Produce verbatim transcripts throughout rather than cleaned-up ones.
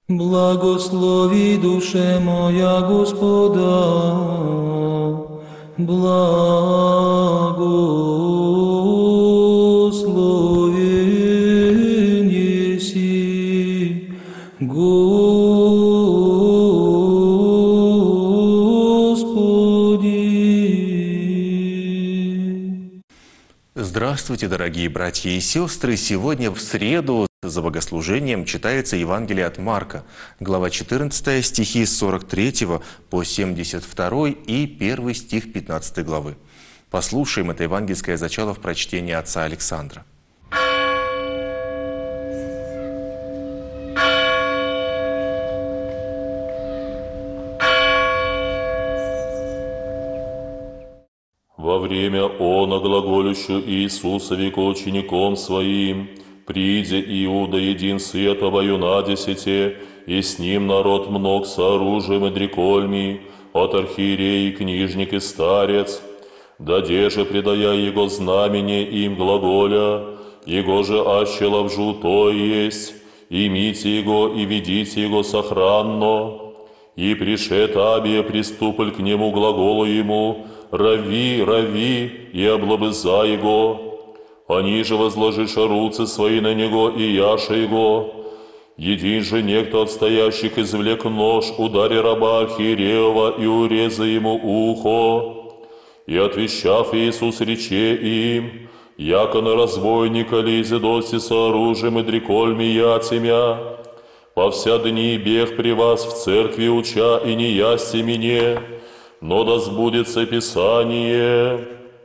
Благослови душе моя Господа, благословен еси, Господи. Здравствуйте, дорогие братья и сестры! Сегодня в среду за богослужением читается Евангелие от Марка, глава четырнадцатая, стихи с сорок третьего по семьдесят второй и первый стих пятнадцатой главы. Послушаем это евангельское зачало в прочтении отца Александра. Во время она глаголющу Иисуса веко учеником своим, приидя Иуда един световою на десяте, и с ним народ мног с оружием и дрекольми, от архиерей, книжник и старец, даде же, предая его знамение им глаголя, его же аще лавжу то есть, имите его и ведите его сохранно, и пришед Абия приступль к нему глаголу ему, рави, рави, и облобыза его. Они же возложиша руцы свои на него и яша его. Един же некто от стоящих извлек нож, удари раба архиереева и уреза ему ухо. И отвещав Иисус рече им, яко на разбойника лизе доси с оружием и дрекольми яцемя, по вся дни бег при вас в церкви уча и не ясте мне, но да сбудется Писание.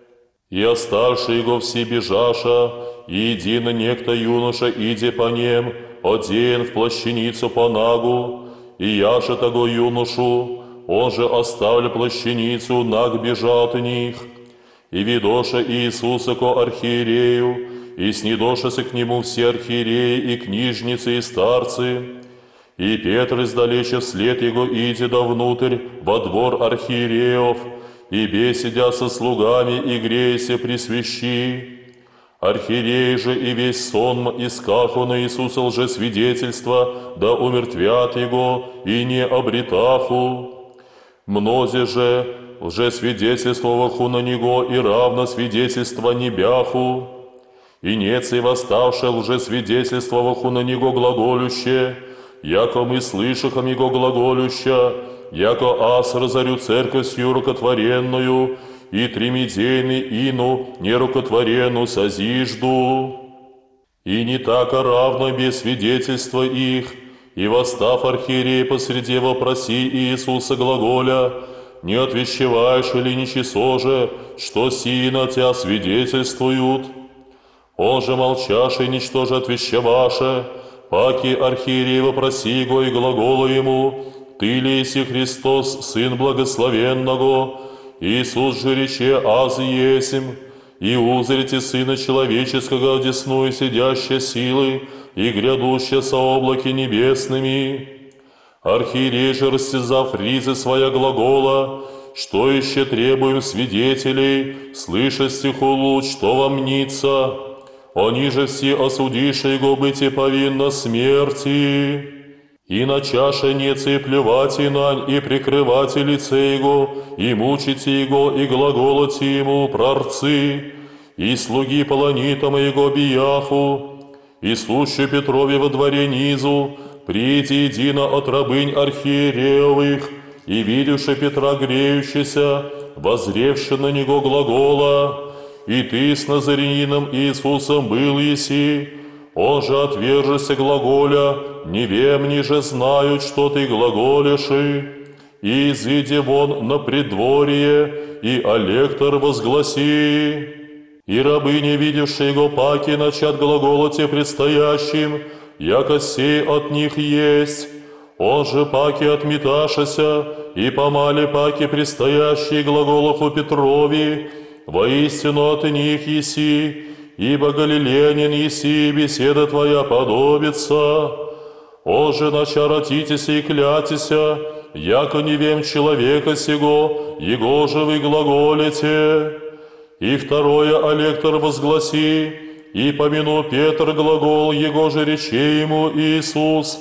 И оставши его все бежаша, и един некто юноша иде по нем, одеян в плащаницу по нагу, и яша того юношу, он же оставля плащаницу, наг бежал от них. И ведоша Иисуса ко архиерею, и снидошася к нему все архиереи и книжницы и старцы. И Петр издалече вслед его иде да внутрь во двор архиереев, и беседя со слугами и греяся при свящи. Архиерей же и весь сонм искаху на Иисуса лжесвидетельства, да умертвят его, и не обретаху. Мнози же лжесвидетельствоваху на него, и равно свидетельства не бяху. И нец и восставшее лжесвидетельствоваху на него глаголюще, яко мы слышахом его глаголюща, яко аз разорю церковь сию рукотворенную, и тримидейный ину нерукотворенную созижду. И не так равно без свидетельства их, и восстав архиерей посреди вопроси Иисуса глаголя, не отвещеваешь или ничего же, что сии на тебя свидетельствуют? Он же молчашь и ничто же отвещеваше, паки архиерей вопроси его и глагола ему, «Ты ли еси Христос, Сын Благословенного?» Иисус же рече, «Аз есим, и узрите Сына Человеческого одесную сидящей силы и грядущие со облаки небесными». Архиерей же, растязав ризы своя глагола, «Что еще требуем свидетелей, слыша стиху луч, что вам мнится? Они же все осудиши его быть и повинно смерти. И на чаше неце и плевать и нань, и прикрывать и лице его, и мучите его, и глаголоте ему прорцы, и слуги полонитам его бияху, и сущу Петрове во дворе низу, приди едино от рабынь архиереевых, и видевши Петра греющийся, возревши на него глагола, и ты с Назареином Иисусом был еси, он же отвержися глаголя, не вемни же знают, что ты глаголеши, и изведи вон на преддворье, и алектор возгласи. И рабы, не видевшие его паки, начат глаголоте предстоящим, яко сей от них есть. Он же паки отметашася, и помали паки предстоящие глаголоху Петрови, воистину от них еси, ибо галилеянин еси, беседа твоя подобится. О же начаратитеся и клятися, яко не вем человека сего, его же вы глаголите. И второе алектор возгласи, и помяну Петр глагол, его же рече ему Иисус,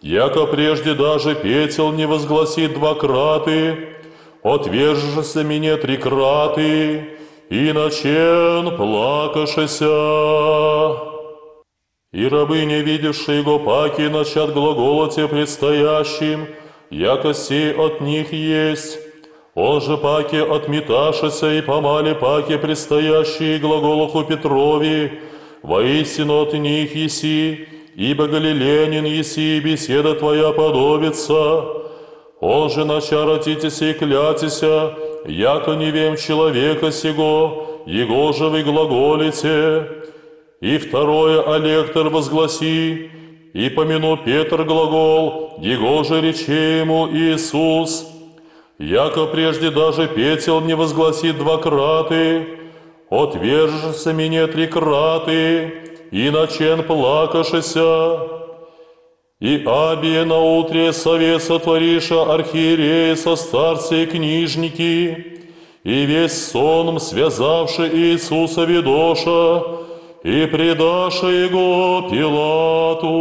яко прежде даже петел не возгласит два краты, отвержешься мне три краты, и начен плакашеся. И рабы, не видевшие его паки, начат глаголоте предстоящим, яко сей от них есть. Он же паки отметашеся и помали паки предстоящие глаголоху Петрови, воистину от них еси, ибо галилеянин еси, и беседа твоя подобится. Он же нача ротитеся и клятися, яко не вем человека сего, его же вы глаголите. И второе, алектор возгласи, и помяну Петр глагол, его же рече ему Иисус, яко прежде даже петел не возгласит два краты, отвержешься мне три краты, и начен плакашеся. И абие наутре совет сотвориша архиереи со старцы и книжники, и весь соном связавши Иисуса ведоша, и предаша его Пилату.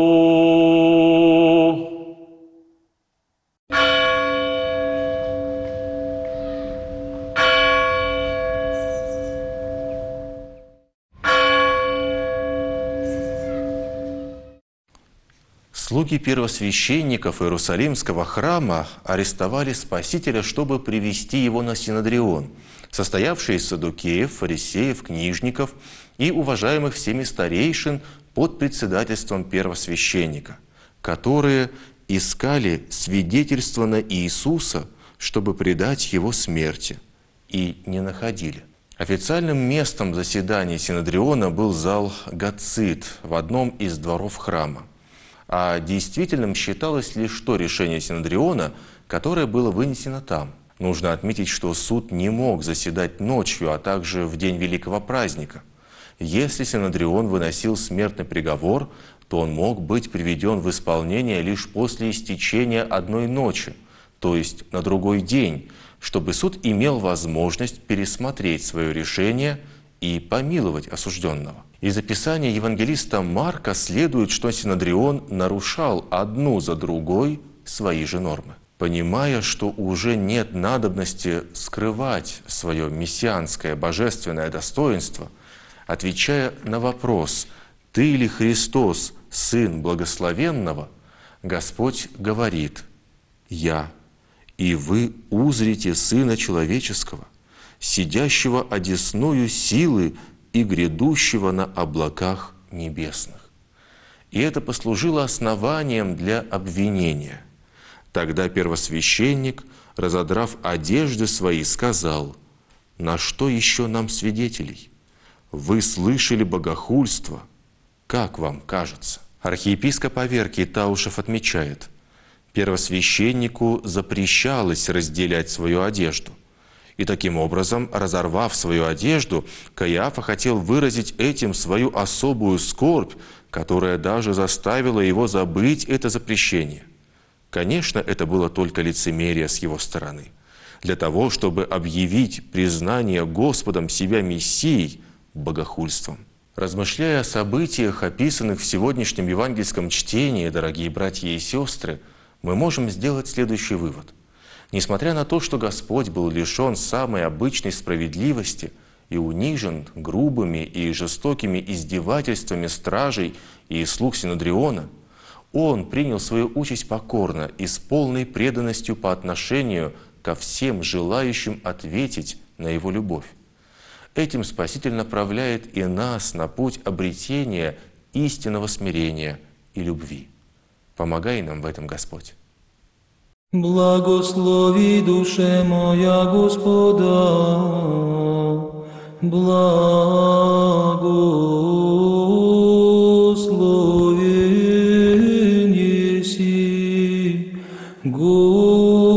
Слуги первосвященников Иерусалимского храма арестовали Спасителя, чтобы привести его на Синодрион, состоявший из саддукеев, фарисеев, книжников и уважаемых всеми старейшин под председательством первосвященника, которые искали свидетельство на Иисуса, чтобы предать его смерти, и не находили. Официальным местом заседания Синодриона был зал Гацит в одном из дворов храма. А действительным считалось лишь то решение Синодриона, которое было вынесено там. Нужно отметить, что суд не мог заседать ночью, а также в день великого праздника. Если Синодрион выносил смертный приговор, то он мог быть приведен в исполнение лишь после истечения одной ночи, то есть на другой день, чтобы суд имел возможность пересмотреть свое решение и помиловать осужденного. Из описания евангелиста Марка следует, что Синодрион нарушал одну за другой свои же нормы. Понимая, что уже нет надобности скрывать свое мессианское божественное достоинство, отвечая на вопрос «Ты ли Христос, Сын Благословенного?», Господь говорит «Я, и вы узрите Сына Человеческого, сидящего одесную силы и грядущего на облаках небесных». И это послужило основанием для обвинения. Тогда первосвященник, разодрав одежды свои, сказал: «На что еще нам свидетелей? Вы слышали богохульство. Как вам кажется?» Архиепископ Аверкий Таушев отмечает: первосвященнику запрещалось разделять свою одежду. И таким образом, разорвав свою одежду, Каиафа хотел выразить этим свою особую скорбь, которая даже заставила его забыть это запрещение. Конечно, это было только лицемерие с его стороны. Для того, чтобы объявить признание Господом себя Мессией богохульством. Размышляя о событиях, описанных в сегодняшнем евангельском чтении, дорогие братья и сестры, мы можем сделать следующий вывод. Несмотря на то, что Господь был лишен самой обычной справедливости и унижен грубыми и жестокими издевательствами стражей и слуг Синодриона, Он принял свою участь покорно и с полной преданностью по отношению ко всем желающим ответить на Его любовь. Этим Спаситель направляет и нас на путь обретения истинного смирения и любви. Помогай нам в этом, Господь. Благослови душе моя Господа, благословен еси, Господи.